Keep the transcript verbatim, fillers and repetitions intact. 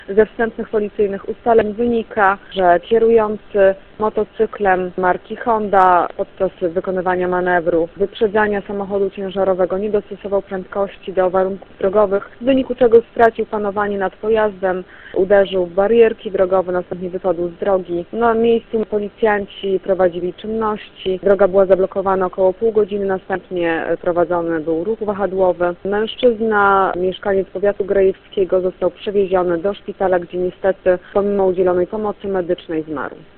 Ze wstępnych policyjnych ustaleń wynika, że kierujący motocyklem marki Honda podczas wykonywania manewru wyprzedzania samochodu ciężarowego nie dostosował prędkości do warunków drogowych, w wyniku czego stracił panowanie nad pojazdem, uderzył w barierki drogowe, następnie wypadł z drogi. Na miejscu policjanci prowadzili czynności, droga była zablokowana około pół godziny, następnie prowadzony był ruch wahadłowy. Mężczyzna, mieszkaniec powiatu grajewskiego, został przewieziony do szpitala, gdzie niestety pomimo udzielonej pomocy medycznej zmarł.